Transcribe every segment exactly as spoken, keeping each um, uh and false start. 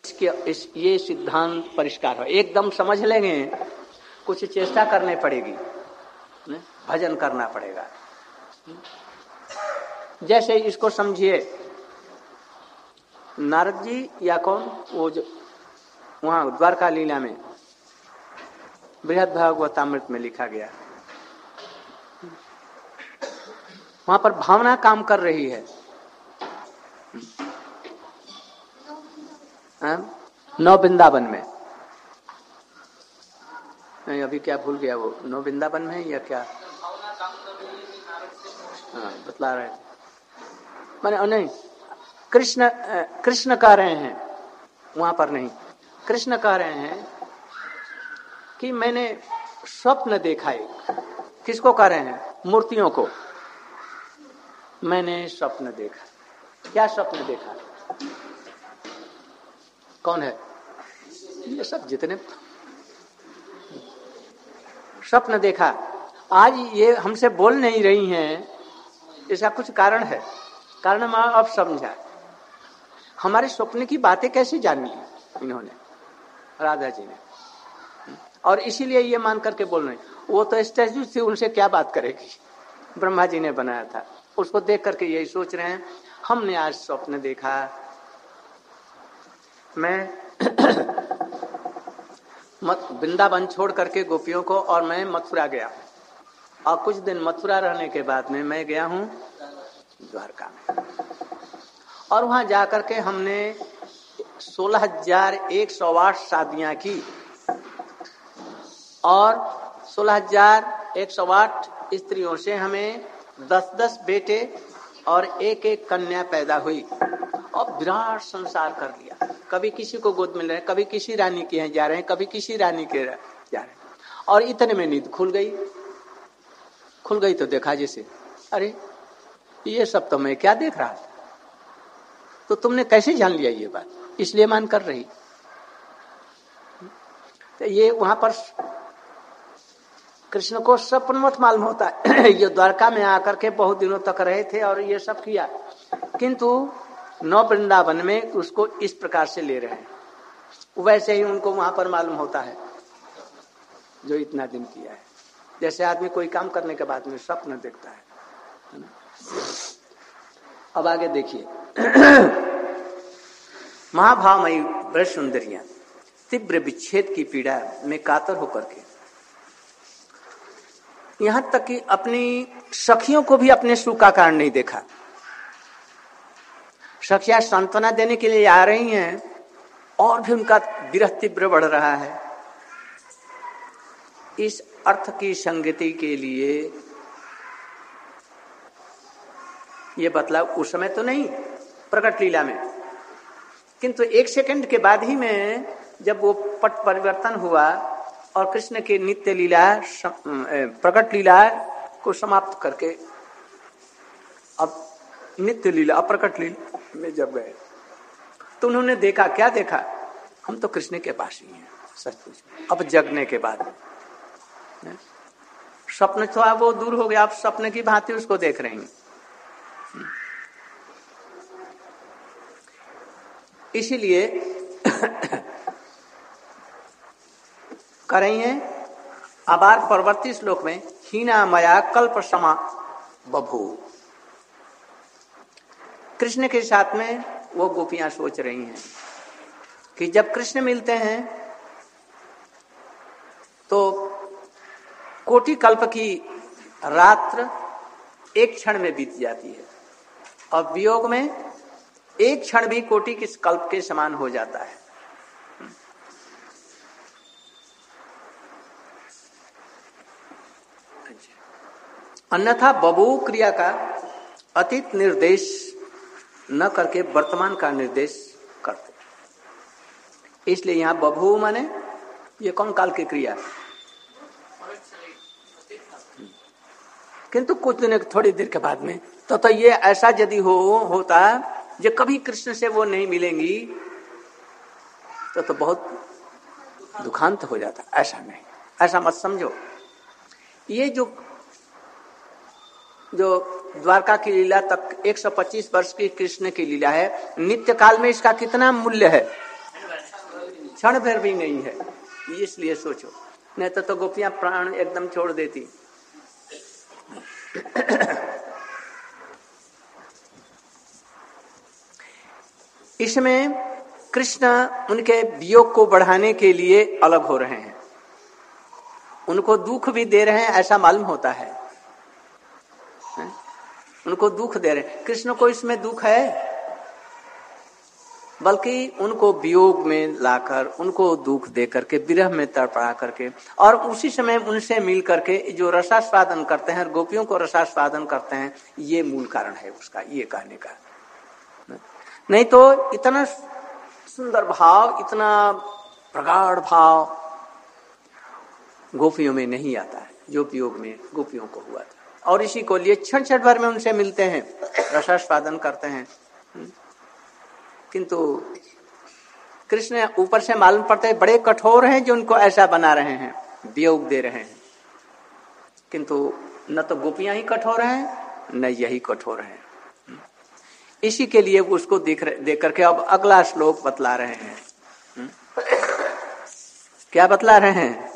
इसके इस ये सिद्धांत परिष्कार हो, एकदम समझ लेंगे, कुछ चेष्टा करनी पड़ेगी, भजन करना पड़ेगा। जैसे इसको समझिए, नारद जी या कौन, वो जो वहां द्वारका लीला में बृहद भागवतामृत में लिखा गया, वहां पर भावना काम कर रही है। नौ वृंदावन में, नहीं अभी क्या भूल गया, वो नौ वृंदावन में है या क्या, हाँ बतला रहे थे मैंने, नहीं कृष्ण कृष्ण कह रहे हैं, वहां पर नहीं, कृष्ण कह रहे हैं कि मैंने स्वप्न देखा है। किसको कह रहे हैं? मूर्तियों को। मैंने स्वप्न देखा। क्या स्वप्न देखा? कौन है ये सब जितने स्वप्न देखा? आज ये हमसे बोल नहीं रही हैं, इसका कुछ कारण है। कारण हम अब समझा, हमारे स्वप्न की बातें कैसे जानी इन्होंने, राधा जी ने, और इसीलिए ये मान करके बोल रहे। वो तो स्टैच्यू थी, उनसे क्या बात करेगी, ब्रह्मा जी ने बनाया था, उसको देख करके यही सोच रहे हैं। हमने आज स्वप्न देखा, मैं मत वृंदावन छोड़ करके गोपियों को, और मैं मथुरा गया, और कुछ दिन मथुरा रहने के बाद में मैं गया हूँ द्वारका में, और वहां जाकर के हमने सोलह हजार एक सौ आठ शादियां की, और सोलह हजार एक सौ आठ स्त्रियों से हमें दस दस बेटे और एक एक कन्या पैदा हुई, और विराट संसार कर लिया। कभी किसी को गोद मिल रहे हैं, कभी किसी रानी के यहाँ जा रहे हैं, कभी किसी रानी के जा रहे हैं, और इतने में नींद खुल गई। खुल गई तो देखा जैसे, अरे ये सब तो मैं क्या देख रहा था। तो तुमने कैसे जान लिया ये बात? इसलिए मान कर रही। तो ये वहां पर कृष्ण को स्वप्न मत मालूम होता है। ये द्वारका में आकर के बहुत दिनों तक रहे थे और ये सब किया, किंतु नौ वृंदावन में उसको इस प्रकार से ले रहे हैं। वैसे ही उनको वहां पर मालूम होता है जो इतना दिन किया है। जैसे आदमी कोई काम करने के बाद में स्वप्न देखता है, है ना? अब आगे देखिए। महाभावमयी ब्रज सुंदरियां तीव्र विच्छेद की पीड़ा में कातर होकर के, यहां तक कि अपनी सखियों को भी अपने सुख का कारण नहीं देखा। सखियां सांत्वना देने के लिए आ रही हैं, और भी उनका विरह तीव्र बढ़ रहा है। इस अर्थ की संगति के लिए ये बतलाव उस समय तो नहीं, प्रकट लीला में, किंतु एक सेकंड के बाद ही में जब वो पट परिवर्तन हुआ और कृष्ण के नित्य लीला प्रकट लीला को समाप्त करके अब नित्य लीला प्रकट लीला में जब गए तो उन्होंने देखा, क्या देखा? हम तो कृष्ण के पास ही हैं सचमुच। अब जगने के बाद स्वप्न तो वो दूर हो गया, आप स्वप्न की भांति उसको देख रहे हैं। इसीलिए कर रही हैं अबार परवर्ती श्लोक में, हीना मया कल्प समा बभू। कृष्ण के साथ में वो गोपियां सोच रही हैं कि जब कृष्ण मिलते हैं तो कोटि कल्प की रात्र एक क्षण में बीत जाती है, और वियोग में एक क्षण भी कोटि के कल्प के समान हो जाता है। अन्यथा बभू क्रिया का अतीत निर्देश न करके वर्तमान का निर्देश करते, इसलिए यहां बभू माने ये कौन काल की क्रिया, किंतु कुछ दिन थोड़ी देर के बाद में तो तो ये ऐसा यदि हो होता जो कभी कृष्ण से वो नहीं मिलेंगी तो तो बहुत दुखांत हो जाता। ऐसा नहीं, ऐसा मत समझो। ये जो जो द्वारका की लीला तक एक सौ पच्चीस वर्ष की कृष्ण की लीला है, नित्य काल में इसका कितना मूल्य है? क्षण भर भी नहीं है, इसलिए सोचो, नहीं तो, तो गोपियां प्राण एकदम छोड़ देती। इसमें कृष्ण उनके वियोग को बढ़ाने के लिए अलग हो रहे हैं, उनको दुख भी दे रहे हैं ऐसा मालूम होता है, है? उनको दुख दे रहे हैं। कृष्ण को इसमें दुख है, बल्कि उनको वियोग में लाकर, उनको दुख दे करके, विरह में तड़पड़ा करके, और उसी समय उनसे मिल करके जो रसास्वादन करते हैं, गोपियों को रसास्वादन करते हैं, ये मूल कारण है उसका, ये कहने का। नहीं तो इतना सुंदर भाव, इतना प्रगाढ़ भाव गोपियों में नहीं आता है जो वियोग में गोपियों को हुआ था। और इसी को लिए क्षण क्षण भर में उनसे मिलते हैं, रसास्वादन करते हैं, किंतु कृष्ण ऊपर से मालूम पड़ते हैं बड़े कठोर हैं जो उनको ऐसा बना रहे हैं, वियोग दे रहे हैं। किंतु न तो गोपियां ही कठोर हैं, न यही कठोर हैं। इसी के लिए उसको देख देख करके अब अगला श्लोक बतला रहे हैं। क्या बतला रहे हैं?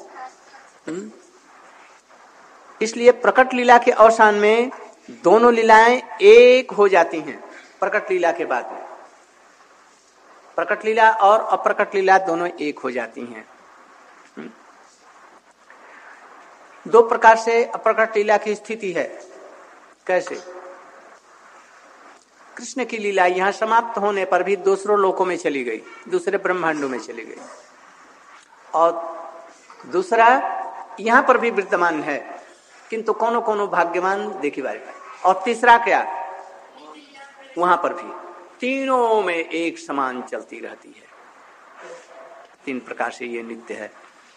इसलिए प्रकट लीला के अवसान में दोनों लीलाएं एक हो जाती हैं। प्रकट लीला के बाद में प्रकट लीला और अप्रकट लीला दोनों एक हो जाती हैं। दो प्रकार से अप्रकट लीला की स्थिति है। कैसे? कृष्ण की लीला यहां समाप्त होने पर भी दूसरों लोकों में चली गई, दूसरे ब्रह्मांडों में चली गई, और दूसरा यहां पर भी विद्यमान है, किंतु कोनो कोनो भाग्यवान देखी बारी बारी। और तीसरा क्या? वहां पर भी तीनों में एक समान चलती रहती है। तीन प्रकार से ये नित्य है।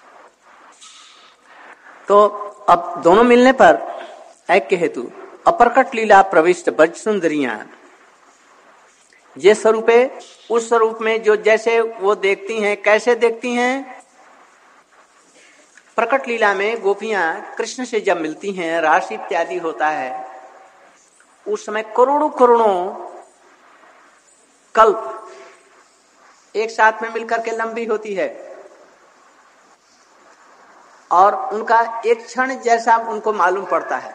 तो अब दोनों मिलने पर ऐक्य हेतु अप्रकट लीला प्रविष्ट ब्रज सुंदरियां, ये स्वरूपे उस स्वरूप में जो जैसे वो देखती हैं, कैसे देखती हैं? प्रकट लीला में गोपियां कृष्ण से जब मिलती हैं, रास इत्यादि होता है, उस समय करोड़ों करोड़ों कल्प एक साथ में मिलकर के लंबी होती है, और उनका एक क्षण जैसा उनको मालूम पड़ता है।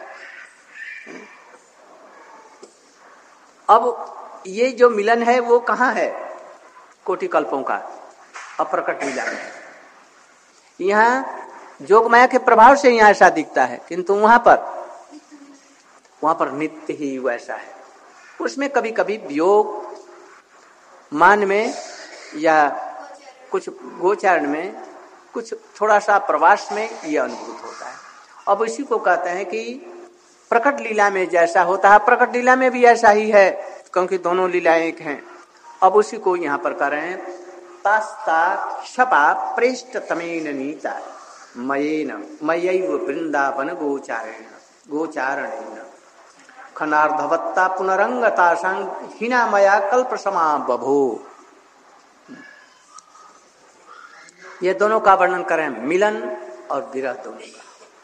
अब ये जो मिलन है वो कहाँ है? कोटि कल्पों का अप्रकट लीला में। यहाँ जोगमाया के प्रभाव से यहाँ ऐसा दिखता है, किंतु वहां पर वहां पर नित्य ही वैसा है। उसमें कभी कभी वियोग मान में या कुछ गोचारण में, कुछ थोड़ा सा प्रवास में यह अनुभूत होता है। अब इसी को कहते हैं कि प्रकट लीला में जैसा होता है, प्रकट लीला में भी ऐसा ही है, क्योंकि दोनों लीलाएं एक हैं। अब उसी को यहाँ पर कर रहे हैं। पास्ता क्षपा प्रेष्ट तमेन नीता मयेन मयैव वृंदावन गोचारेण गोचारणेन खनार्धवत्ता पुनरंगता हिना मया कल्प समा बभो। ये दोनों का वर्णन करें, मिलन और विरह दोनों का।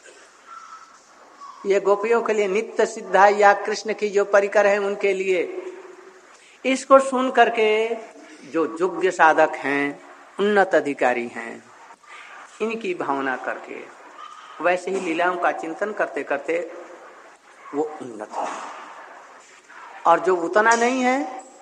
ये गोपियों के लिए नित्य सिद्ध है, या कृष्ण की जो परिकर है उनके लिए। इसको सुन करके जो योग्य साधक हैं, उन्नत अधिकारी हैं, इनकी भावना करके वैसे ही लीलाओं का चिंतन करते करते वो उन्नत है। और जो उतना नहीं है,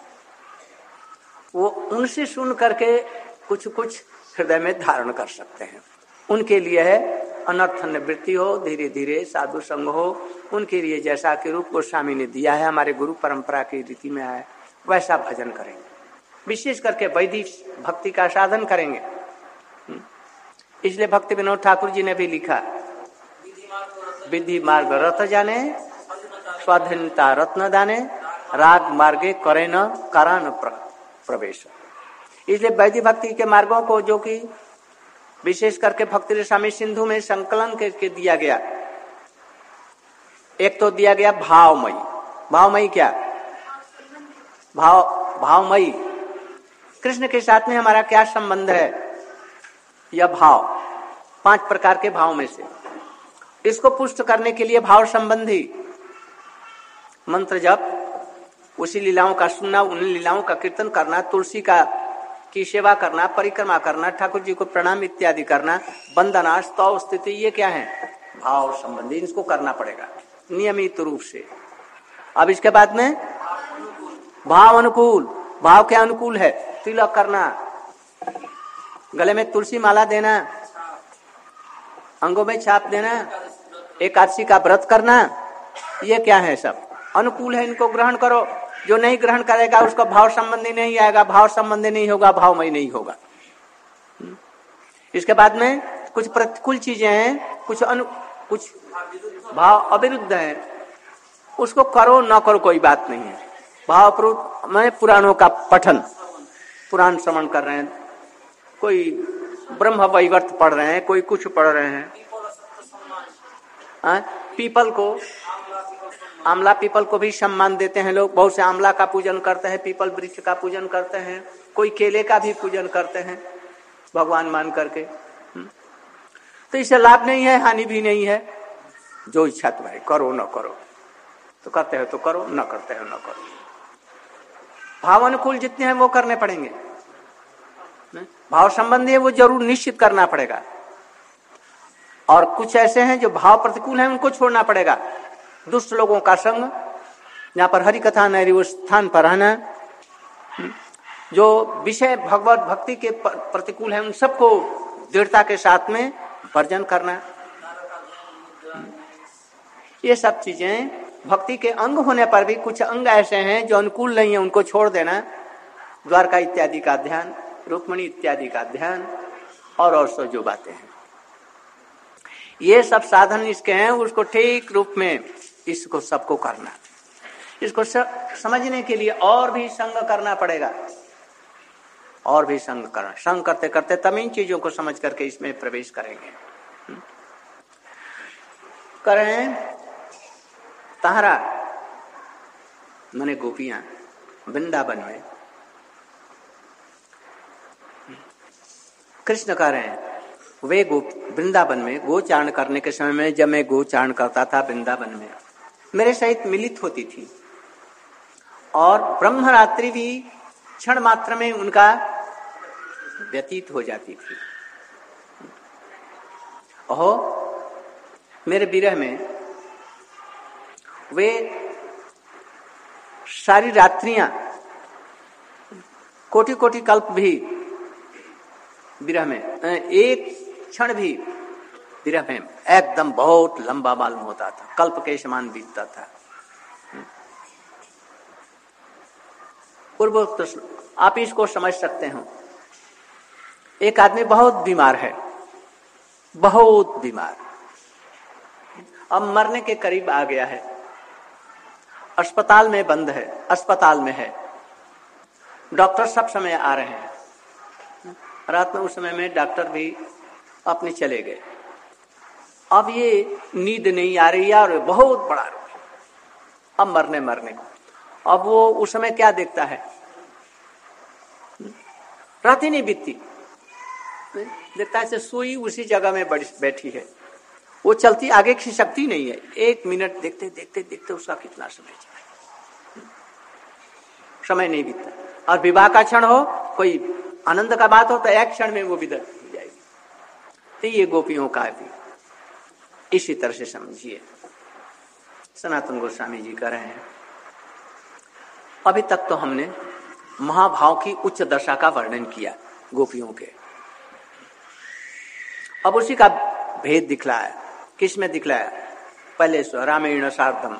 वो उनसे सुन करके कुछ कुछ हृदय में धारण कर सकते हैं। उनके लिए है अनर्थ निवृत्ति हो, धीरे धीरे साधु संग हो। उनके लिए जैसा कि रूप गोस्वामी ने दिया है, हमारे गुरु परंपरा की रीति में है, वैसा भजन करेंगे। विशेष करके वैदिक भक्ति का साधन करेंगे। इसलिए भक्ति विनोद ठाकुर जी ने भी लिखा, विधि मार्ग रथ जाने, स्वाधीनता रत्न दाने, राग मार्गे करे न करान प्रवेश। इसलिए वैदिक भक्ति के मार्गों को, जो कि विशेष करके भक्ति रसामी सिंधु में संकलन के, के दिया गया। एक तो दिया गया भावमयी। भावमयी क्या? भाव भावमयी कृष्ण के साथ में हमारा क्या संबंध है? यह भाव, पांच प्रकार के भाव में से इसको पुष्ट करने के लिए भाव संबंधी मंत्र जप, उसी लीलाओं का सुनना, उन लीलाओं का कीर्तन करना, तुलसी का की सेवा करना, परिक्रमा करना, ठाकुर जी को प्रणाम इत्यादि करना, वंदना, स्तव, स्तुति, ये क्या है? भाव संबंधी, इसको करना पड़ेगा नियमित रूप से। अब इसके बाद में भाव अनुकूल, भाव के अनुकूल है तिलक करना, गले में तुलसी माला देना, अंगों में छाप देना, एकादशी का व्रत करना, ये क्या है? सब अनुकूल है, इनको ग्रहण करो। जो नहीं ग्रहण करेगा उसका भाव संबंधी नहीं आएगा, भाव संबंधी नहीं होगा, भावमय नहीं होगा। इसके बाद में कुछ प्रतिकूल चीजें हैं, कुछ अनु कुछ भाव अविरुद्ध है, उसको करो ना करो कोई बात नहीं है। भाव मैं पुराणों का पठन, पुराण श्रवण कर रहे हैं, कोई ब्रह्म वैवर्त पढ़ रहे हैं, कोई कुछ पढ़ रहे हैं, आ, पीपल को, आमला पीपल को भी सम्मान देते हैं लोग। बहुत से आमला का पूजन करते हैं, पीपल वृक्ष का पूजन करते हैं, कोई केले का भी पूजन करते हैं भगवान मान करके। तो इससे लाभ नहीं है, हानि भी नहीं है। जो इच्छा तुम्हारी करो न करो, तो करते हो तो करो, न करते हो न करो। भाव अनुकूल जितने हैं वो करने पड़ेंगे, भाव संबंधी है वो जरूर निश्चित करना पड़ेगा। और कुछ ऐसे हैं जो भाव प्रतिकूल हैं, उनको छोड़ना पड़ेगा। दुष्ट लोगों का संग, जहां पर हरि कथा नहीं रही उस स्थान पर रहना, जो विषय भगवत भक्ति के प्रतिकूल है उन सबको दृढ़ता के साथ में वर्जन करना। ये सब चीजें भक्ति के अंग होने पर भी कुछ अंग ऐसे हैं जो अनुकूल नहीं है, उनको छोड़ देना। द्वारका इत्यादि का ध्यान, रुक्मिणी इत्यादि का ध्यान, और और सो जो बातें हैं, ये सब साधन इसके हैं, उसको ठीक रूप में इसको सबको करना। इसको समझने के लिए और भी संग करना पड़ेगा, और भी संग करना। संग करते करते तब इन चीजों को समझ करके इसमें प्रवेश करेंगे। करें तारा मने गोपियां वृंदावन में, कृष्ण कह रहे हैं वे गो वृंदावन में गोचारण करने के समय में, जब मैं गोचारण करता था वृंदावन में, मेरे सहित मिलित होती थी, और ब्रह्मरात्रि भी क्षण मात्र में उनका व्यतीत हो जाती थी। ओहो, मेरे विरह में वे सारी रात्रियां, कोटि कोटि कल्प भी विरह में, एक क्षण भी विरह में एकदम बहुत लंबा मालूम होता था, कल्प के समान बीतता था। पूर्व आप इसको समझ सकते हो। एक आदमी बहुत बीमार है, बहुत बीमार, अब मरने के करीब आ गया है, अस्पताल में बंद है, अस्पताल में है, डॉक्टर सब समय आ रहे हैं। रात में उस समय में डॉक्टर भी अपने चले गए। अब ये नींद नहीं आ रही है और बहुत बड़ा रोग है, अब मरने मरने को। अब वो उस समय क्या देखता है, रात ही नहीं बीतती, देखता है सुई उसी जगह में बैठी है, वो चलती आगे की शक्ति नहीं है। एक मिनट देखते देखते देखते उसका कितना समय चला, समय नहीं बीतता। और विवाह का क्षण हो, कोई आनंद का बात हो, तो एक क्षण में वो विदर हो जाएगी। तो ये गोपियों का भी इसी तरह से समझिए। सनातन गोस्वामी जी कह रहे हैं, अभी तक तो हमने महाभाव की उच्च दशा का वर्णन किया गोपियों के, अब उसी का भेद दिखलाया। किस में दिखलाया? पहले रामेण सार्धम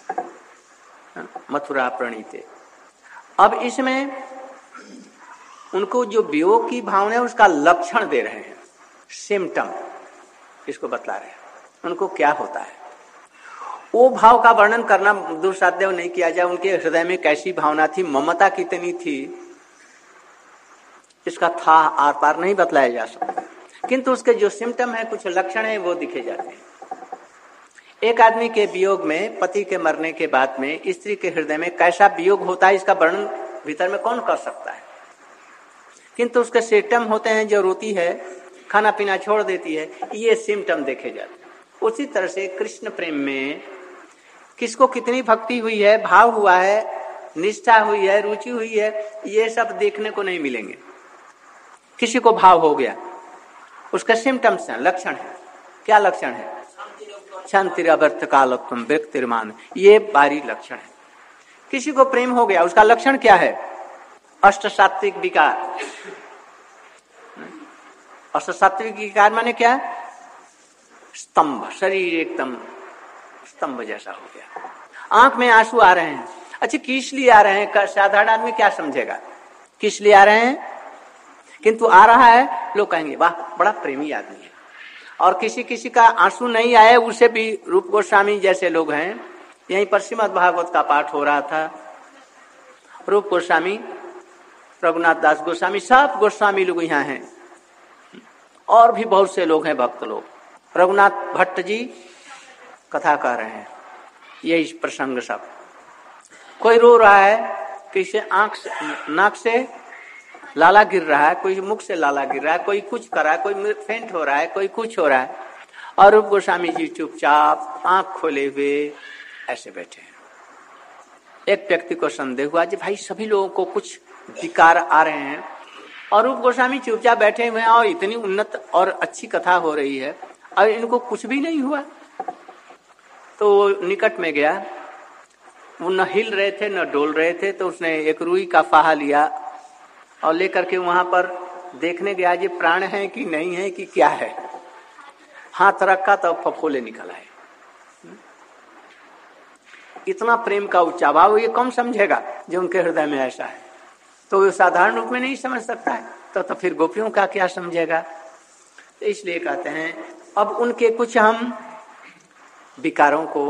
मथुरा प्रणीते। अब इसमें उनको जो वियोग की भावना है उसका लक्षण दे रहे हैं, सिम्टम इसको बतला रहे हैं, उनको क्या होता है। वो भाव का वर्णन करना दुस्साध्य नहीं किया जाए। उनके हृदय में कैसी भावना थी, ममता कितनी थी, इसका था आर पार नहीं बतलाया जा सकता, किंतु उसके जो सिम्टम है, कुछ लक्षण है, वो दिखे जाते हैं। एक आदमी के वियोग में, पति के मरने के बाद में स्त्री के हृदय में कैसा वियोग होता है, इसका वर्णन भीतर में कौन कर सकता है। किंतु उसके सिम्टम होते हैं, जो रोती है, खाना पीना छोड़ देती है, ये सिम्टम देखे जाते हैं। उसी तरह से कृष्ण प्रेम में किसको कितनी भक्ति हुई है, भाव हुआ है, निष्ठा हुई है, रुचि हुई है, ये सब देखने को नहीं मिलेंगे। किसी को भाव हो गया, उसका सिम्टम्स है, लक्षण है। क्या लक्षण है? शांति अवर्थ कालत्वम व्यक्तिर्मान, ये बारी लक्षण है। किसी को प्रेम हो गया, उसका लक्षण क्या है? अष्ट सात्विक विकार। अष्ट सात्विक विकार माने क्या? स्तंभ, शरीर एकदम स्तंभ जैसा हो गया, आंख में आंसू आ रहे हैं। अच्छा, किस लिए आ रहे हैं? साधारण आदमी क्या समझेगा किस लिए आ रहे हैं, किंतु आ रहा है, लोग कहेंगे वाह बड़ा प्रेमी आदमी है। और किसी किसी का आंसू नहीं आए, उसे भी रूप गोस्वामी जैसे लोग हैं। यहीं पर श्रीमद् भागवत का पाठ हो रहा था, रूप गोस्वामी, रघुनाथ दास गोस्वामी, सब गोस्वामी लोग यहाँ हैं, और भी बहुत से लोग हैं, भक्त लोग। रघुनाथ भट्ट जी कथा कर रहे हैं, यही प्रसंग सब। कोई रो रहा है, किसी आंख से, नाक से लाला गिर रहा है, कोई मुख से लाला गिर रहा है, कोई कुछ कर रहा है, कोई फेंट हो रहा है, कोई कुछ हो रहा है, और रूप गोस्वामी जी चुपचाप आंख खोले हुए ऐसे बैठे हैं। एक व्यक्ति को संदेह हुआ जी भाई सभी लोगों को कुछ विकार आ रहे हैं और रूप गोस्वामी चुपचाप बैठे हुए हैं, और इतनी उन्नत और अच्छी कथा हो रही है और इनको कुछ भी नहीं हुआ। तो निकट में गया, वो न हिल रहे थे न डोल रहे थे, तो उसने एक रुई का फाहा लिया और लेकर के वहां पर देखने गया जी प्राण है कि नहीं है कि क्या है। हाथ रखा तो फफोले निकल आए। इतना प्रेम का ऊंचा भाव ये कौन समझेगा जो उनके हृदय में ऐसा है, तो वो साधारण रूप में नहीं समझ सकता है, तो, तो फिर गोपियों का क्या समझेगा। तो इसलिए कहते हैं अब उनके कुछ हम विकारों को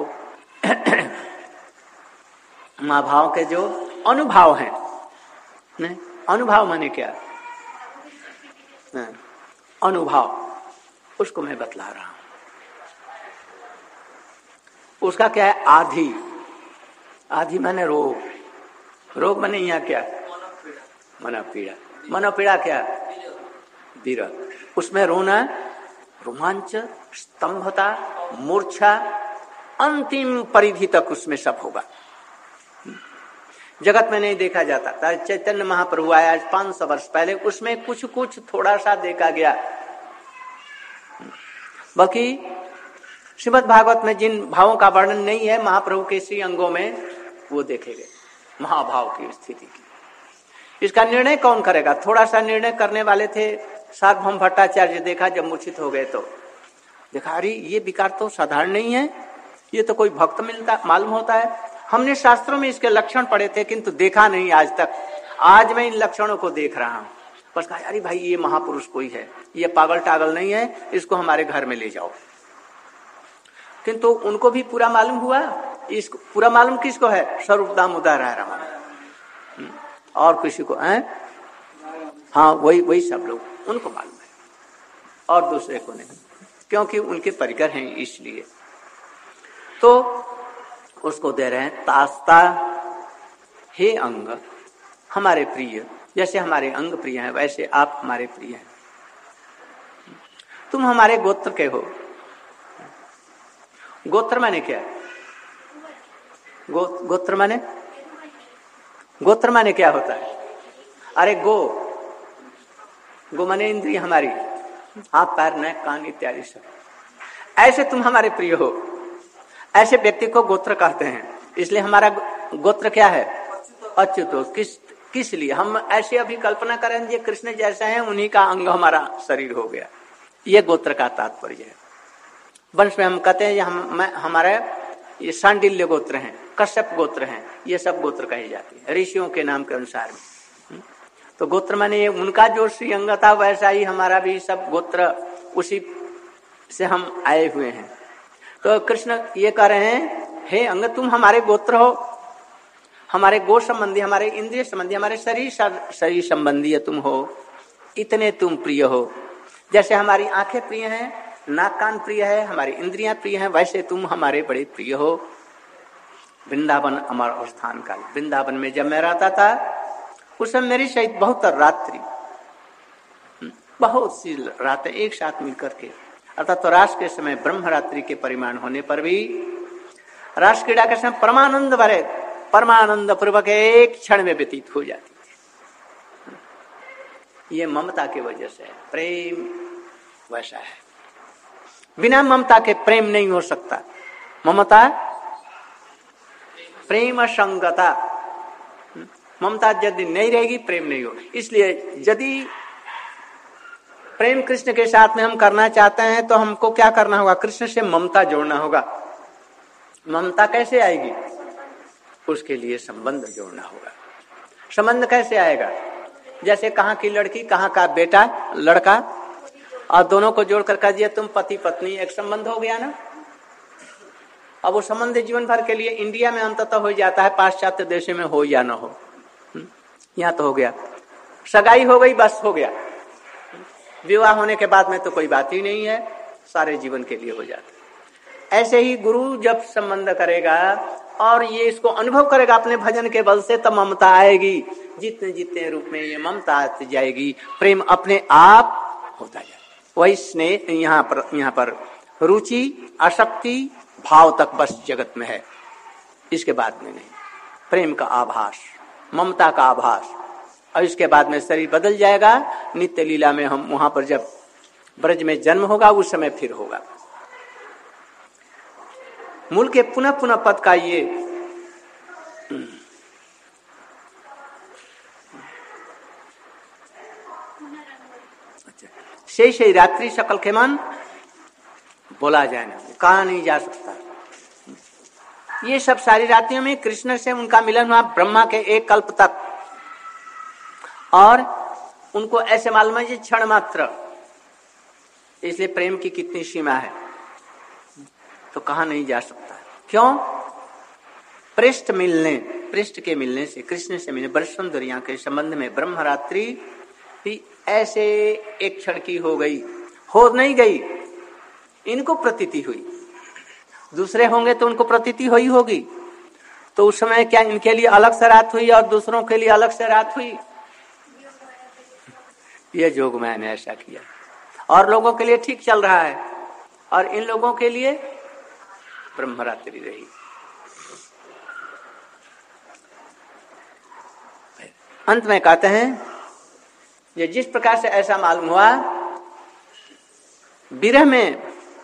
माँ भाव के जो अनुभाव हैं, नहीं अनुभाव माने क्या? अनुभव, उसको मैं बतला रहा हूं। उसका क्या है? आधि। आधि माने रोग, रोग माने यहाँ क्या? मनोपीड़ा। मनोपीड़ा क्या? विरह। उसमें रोना, रोमांच, स्तंभता, मूर्छा, अंतिम परिधि तक उसमें सब होगा। जगत में नहीं देखा जाता था। चैतन्य महाप्रभु आया आज पांच सौ वर्ष पहले, उसमें कुछ कुछ थोड़ा सा देखा गया। बाकी श्रीमद् भागवत में जिन भावों का वर्णन नहीं है महाप्रभु के श्री अंगों में, वो देखे गए महाभाव की स्थिति की। इसका निर्णय कौन करेगा? थोड़ा सा निर्णय करने वाले थे सार्वभौम भट्टाचार्य। देखा जब मूर्छित हो गए तो देखा अरे ये विकार तो साधारण नहीं है, ये तो कोई भक्त मिलता मालूम होता है। हमने शास्त्रों में इसके लक्षण पढ़े थे किंतु देखा नहीं आज तक। आज मैं इन लक्षणों को देख रहा हूं। बस कहा अरे भाई ये महापुरुष कोई है, ये पागल टागल नहीं है, इसको हमारे घर में ले जाओ। किंतु उनको भी पूरा मालूम हुआ। इसको पूरा मालूम किसको है? स्वरूप दामोदर है रमन, और किसी को है? हाँ वही वही सब लोग, उनको मालूम है, और दूसरे को नहीं, क्योंकि उनके परिकर हैं इसलिए। तो उसको दे रहे हैं तास्ता, हे अंग हमारे प्रिय, जैसे हमारे अंग प्रिय हैं वैसे आप हमारे प्रिय हैं। तुम हमारे गोत्र के हो। गोत्र माने क्या? गो गोत्र माने गोत्र माने क्या होता है? अरे गो गो माने इंद्रिय हमारी, हाथ पैर नाक कान इत्यादि सब। ऐसे तुम हमारे प्रिय हो, ऐसे व्यक्ति को गोत्र कहते हैं। इसलिए हमारा गोत्र क्या है? अच्युत। किस किस लिए हम ऐसे अभी कल्पना करें ये कृष्ण जैसे हैं, उन्हीं का अंग हमारा शरीर हो गया। ये गोत्र का तात्पर्य है। वंश में हम कहते हैं ये हम मैं हमारे ये सांडिल्य गोत्र हैं, कश्यप गोत्र हैं, ये सब गोत्र कहे जाते हैं ऋषियों के नाम के अनुसार में। तो गोत्र माने ये उनका जो श्री अंग था वैसा ही हमारा भी सब गोत्र, उसी से हम आए हुए हैं। तो कृष्ण ये कह रहे हैं हे अंग तुम हमारे गोत्र हो, हमारे गो संबंधी, हमारे इंद्रिय संबंधी, हमारे शरीर शरीर संबंधी तुम हो, इतने तुम प्रिय हो। जैसे हमारी आंखें प्रिय हैं, नाक कान प्रिय है, हमारी इंद्रियां प्रिय हैं, वैसे तुम हमारे बड़े प्रिय हो। वृंदावन अमर और स्थान काल। वृंदावन में जब मैं रहता था उस समय मेरी सहित बहुत रात्रि, बहुत सी रातें एक साथ मिलकर के, अर्थात तो रास के समय ब्रह्म रात्रि के परिमाण होने पर भी रास क्रीड़ा के समय परमानंद भरे परमानंद पूर्वक एक क्षण में व्यतीत हो जाती थी। ये ममता की वजह से है। प्रेम वैसा है, बिना ममता के प्रेम नहीं हो सकता। ममता प्रेम संगता, ममता यदि नहीं रहेगी प्रेम नहीं हो। इसलिए यदि प्रेम कृष्ण के साथ में हम करना चाहते हैं तो हमको क्या करना होगा? कृष्ण से ममता जोड़ना होगा। ममता कैसे आएगी? उसके लिए संबंध जोड़ना होगा। संबंध कैसे आएगा? जैसे कहाँ की लड़की, कहाँ का बेटा लड़का, और दोनों को जोड़कर कह दिया तुम पति पत्नी, एक संबंध हो गया ना। अब वो संबंध जीवन भर के लिए इंडिया में अंततः हो जाता है, पाश्चात्य देशों में हो या ना हो, यहाँ तो हो गया। सगाई हो गई, बस हो गया। विवाह होने के बाद में तो कोई बात ही नहीं है, सारे जीवन के लिए हो जाता है। ऐसे ही गुरु जब संबंध करेगा और ये इसको अनुभव करेगा अपने भजन के बल से, तब ममता आएगी। जितने जितने रूप में ये ममता आती जाएगी, प्रेम अपने आप होता जाएगा। वही स्नेह यहाँ पर, यहाँ पर रुचि, आसक्ति, भाव तक बस जगत में है, इसके बाद में नहीं। प्रेम का आभास, ममता का आभास, और इसके बाद में शरीर बदल जाएगा। नित्य लीला में हम वहां पर जब ब्रज में जन्म होगा उस समय फिर होगा। मूल के पुनः पुनः पद का ये से से रात्रि सकल के मन बोला जाए ना, कहा नहीं जा सकता। ये सब सारी रात्रियों में कृष्ण से उनका मिलन हुआ, ब्रह्मा के एक कल्प तक, और उनको ऐसे मालूम है क्षण मात्र। इसलिए प्रेम की कितनी सीमा है, तो कहा नहीं जा सकता। क्यों? पृष्ठ मिलने, पृष्ठ के मिलने से, कृष्ण से मिलने, बरसम दुनिया के संबंध में ब्रह्मरात्रि भी ऐसे एक क्षण की हो गई, हो नहीं गई, इनको प्रतीति हुई। दूसरे होंगे तो उनको प्रतीति हुई होगी, तो उस समय क्या इनके लिए अलग से रात हुई और दूसरों के लिए अलग से रात हुई? ये जोग मैंने ऐसा किया, और लोगों के लिए ठीक चल रहा है, और इन लोगों के लिए ब्रह्मरात्रि रही। अंत में कहते हैं ये जिस प्रकार से ऐसा मालूम हुआ, विरह में,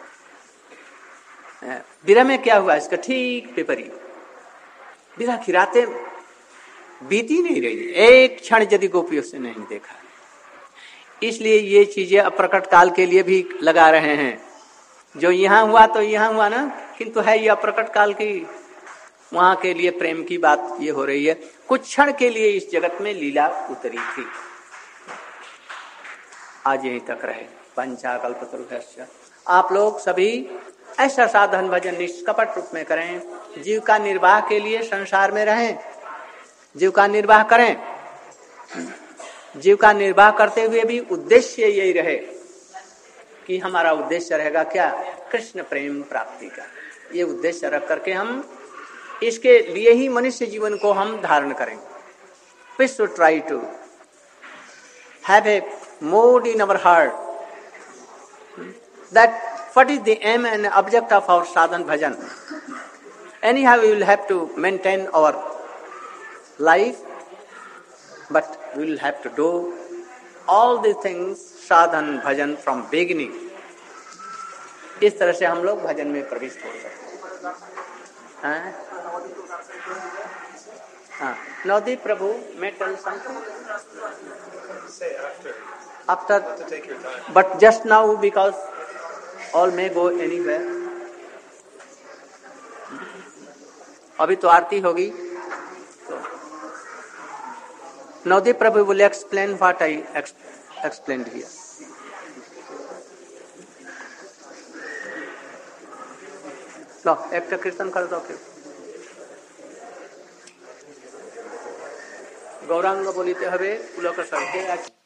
विरह में क्या हुआ इसका ठीक विपरीत। विरह की रातें बीती नहीं रही, एक क्षण यदि गोपियों से नहीं देखा। इसलिए ये चीजें अप्रकट काल के लिए भी लगा रहे हैं। जो यहाँ हुआ तो यहाँ हुआ ना, किंतु है ये अप्रकट काल की, वहां के लिए प्रेम की बात ये हो रही है। कुछ क्षण के लिए इस जगत में लीला उतरी थी, आज यहीं तक रहे। पंचाकल्पतरुभ्यश्च। आप लोग सभी ऐसा साधन भजन निष्कपट रूप में करें, जीव का निर्वाह के लिए संसार में रहें, जीव का निर्वाह करें। जीव का निर्वाह करते हुए भी उद्देश्य यही रहे कि हमारा उद्देश्य रहेगा क्या? कृष्ण प्रेम प्राप्ति का। ये उद्देश्य रख करके हम इसके लिए ही मनुष्य जीवन को हम धारण करेंगे। We should try to have a mode in our heart that what is the aim and object of our sadhan bhajan. Anyhow, we will have to maintain our life, but we will have to do all the things sadhan bhajan from beginning. इस तरह से हम लोग भजन में प्रविष्ट हो सकते हैं। हाँ, नवदीप प्रभु may tell something. Say after. After, To take your time. but just now because all may go anywhere. अभी तो आरती होगी, तो नवदीप प्रभु will explain what I explained here. लो एक कीर्तन कर दो फिर। गौरांग बोलिते हबे पुलक सरके।